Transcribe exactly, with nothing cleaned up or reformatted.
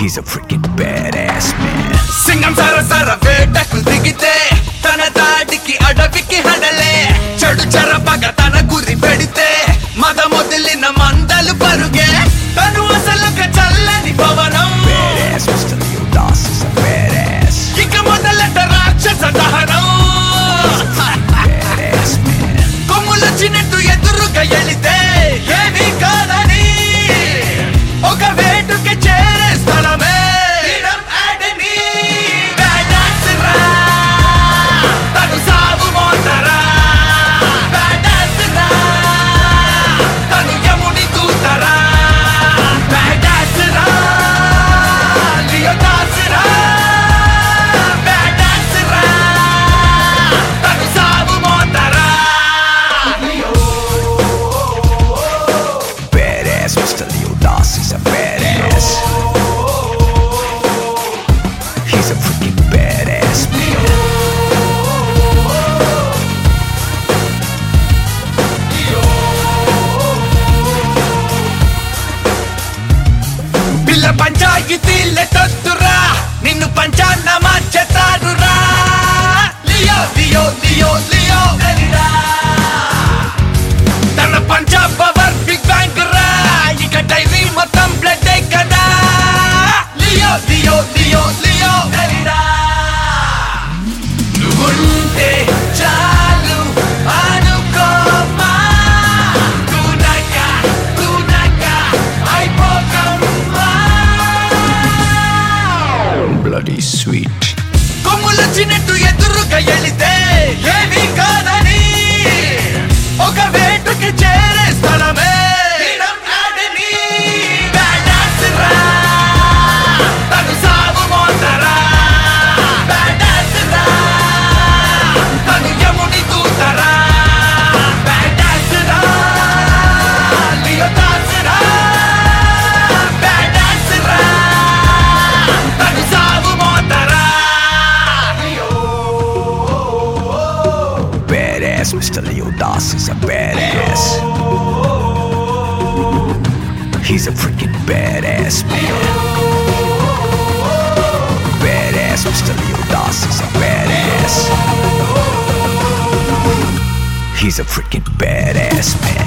He's a freaking badass man. Singam సర సర వేటకు దిగితే తన దాడికి అడవికి హడలే చెడు చెరపగ తన గురి పెడితే మద మొదలిన మందలు పరుగే తను అసలుక చల్లని పవనం. Badass Mister Leo Das is a badass. ఇక మొదలెట రాక్షస దహనం. Badass man. కొమ్ములొచ్చినట్టు ఎదురుగా ఎళితే ఏమీ కాదని ఒక వేటుకి చేరే స్థలమే తీరం ఆడని. Badass రా, తను సాగు మోతరా. Badass రా, తను యముని దూతరా. Badass రా, Leo Das రా. Badass రా, తను సాగు మోతరా. Badass Mister Leo Das is a badass. He's a freaking badass man. పిల్ల పంచాయతీల తొత్తురా నిన్ను పంచాన్న మార్చెతారురా. లియో లియో లియో లియో ఎలిరా. తన పంచా పవర్ బిగ్ బ్యాంగ్ రా. ఇక డైరీ మొత్తం బ్లడ్ కదా. లియో లియో లియో లియో ఎలిరా. నువ్వుంటే చాలు అనుకోమా. తూనక తూనక అయిపోకమ్మా. Bloody sweet. కొమ్ములొచ్చినట్టు ఎదురుగా ఎళితే ఏమీ కాదని ఒక వేటుకి చేరే స్థలమే తీరం ఆడని. Badass రా, తను సాగు మోతరా. Badass రా, తను యముని దూతరా. Badass రా, Leo Das రా. Badass రా, తను సాగు మోతరా. Badass Mister Leo Das is a badass. He's a freaking badass man. Badass Mister Leo Das is a badass. He's a freaking badass man.